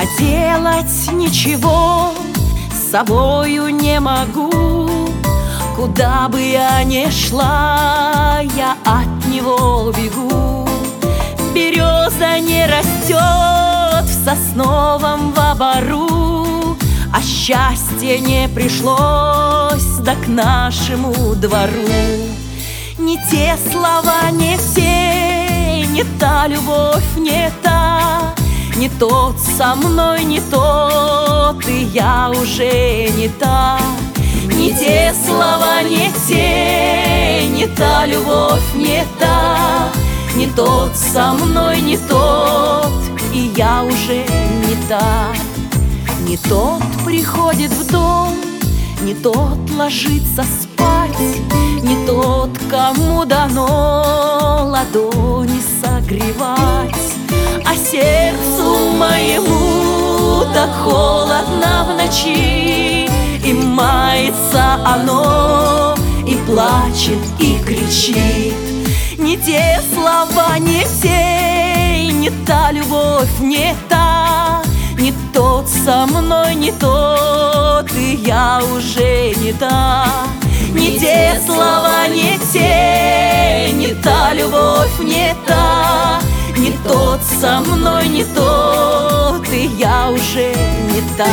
Поделать ничего с собою не могу. Куда бы я ни шла, я от него бегу. Береза не растет в сосновом бору, а счастье не пришлось да к нашему двору. Не те слова, не те, не та любовь, не та, не тот со мной, не тот, и я уже не та. Не те слова, не те, не та любовь, не та, не тот со мной, не тот, и я уже не та. Не тот приходит в дом, не тот ложится спать, не тот, кому дано ладони согревать. А сердцу моему так холодно в ночи, и мается оно, и плачет, и кричит. Не те слова, не те, не та любовь, не та, не тот со мной, не тот, и я уже не та. Не те слова, не те, не та любовь, не та, не тот со мной, не тот, и я уже не та.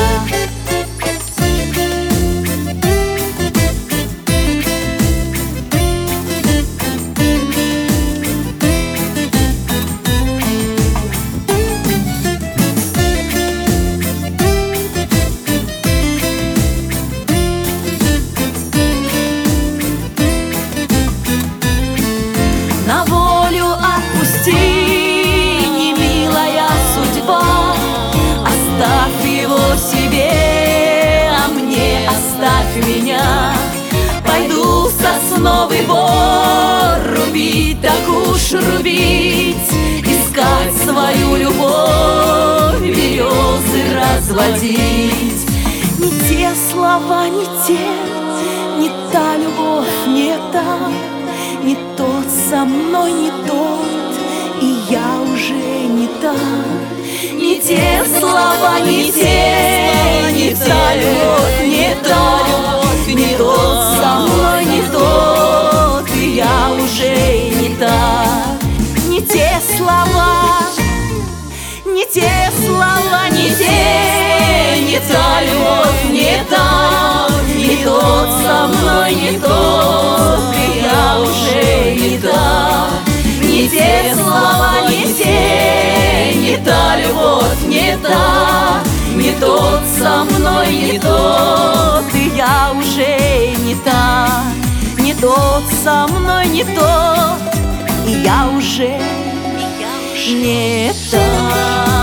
На волю отпусти, немилая судьба, оставь его себе, а мне оставь меня. Пойду сосновый бор рубить, так уж рубить, искать свою любовь, березы разводить. Не те слова, не те, не та любовь, не та, не тот со мной, не тот, и я уже не та. Не те слова, не те, не та любовь, не та, не тот со мной, не тот, и я уже не та. Не те слова, не те слова, не те, не та любовь, не та, не тот со мной, не тот, и я уже не та. Не те слова, не те, не та любовь, не та, не тот со мной, не тот, и я уже не та. Не тот со мной, не тот, и я уже не та.